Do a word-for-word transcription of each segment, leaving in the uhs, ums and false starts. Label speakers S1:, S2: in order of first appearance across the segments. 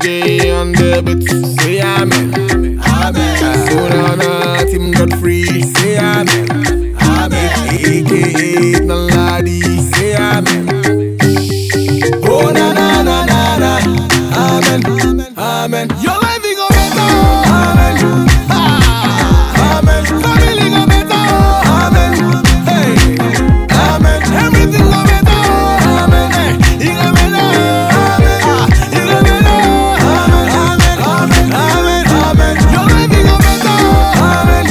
S1: J on the beat. Say amen. Amen. Sonana, Tim Godfrey. Say amen. Amen. A K A Naladi. Say amen. Oh na na na na na. Amen. Amen. Your life is gonna better. Amen. Ah. Amen. Family gonna better. Amen. Hey. Amen. Everything gonna better. Amen. Hey. You gonna better. Amen. Ah. You gonna better. Amen. Amen. Amen. Amen. Amen. Your life is gonna better. Amen.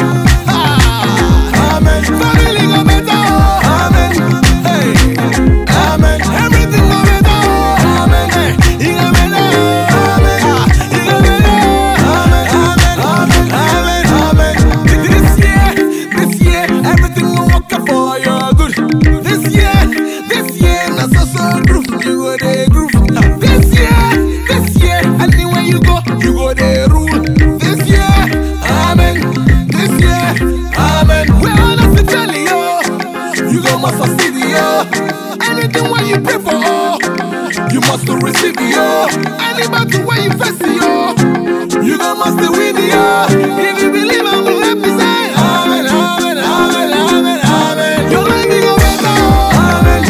S1: Ah. Amen. Family gonna better. Amen. Hey. Amen. Everything gonna better. Amen. Hey. You gonna better. Amen. Ah. You gonna better. Amen. Amen. Amen. Amen. This year, this year, everything will work out for your good. This year, this year, na so so groove, you go dey groove. This year, this year, anywhere you go, you go dey rule. This year, amen. This year, amen. We're honest to tell you, you go must succeed, yo. Anything what you pray for, oh, you must receive, yo. Any battle where you face, yo, you go must win, yo. If you believe, I'm let me say, amen, amen, amen, amen, amen. Your life is gonna better, amen.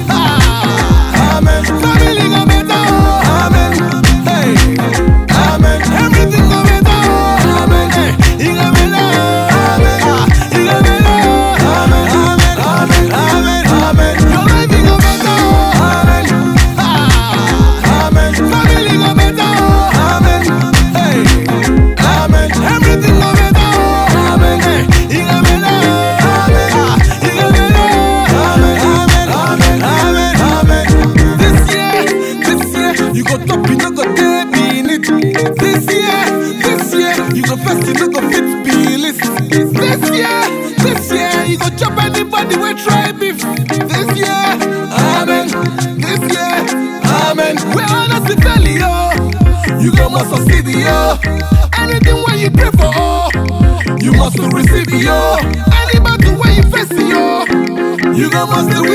S1: Ah, amen. Family gonna better, amen. Hey, amen. Everything gonna better, amen. Hey, you gonna better, amen. Ah, you gonna better, amen, amen, amen, amen, amen. Your life is gonna better, amen. Ah, amen. Family gonna better, amen. Hey, amen. Everything gonna better, amen. Hey, you gonna better, amen. Ah, you gonna better, amen, amen, amen, amen, amen. This year, this year, you go top, you no go dey beneath. This year, this year, you go first, you no go fit be list. This year, this year, you go chop anybody wey try beef. This year, amen. This year, amen. We're honest to tell you, you go must succeed, yo. Anything where you pray for, oh, you must receive, yo. Any battle where you face, yo, you go must win.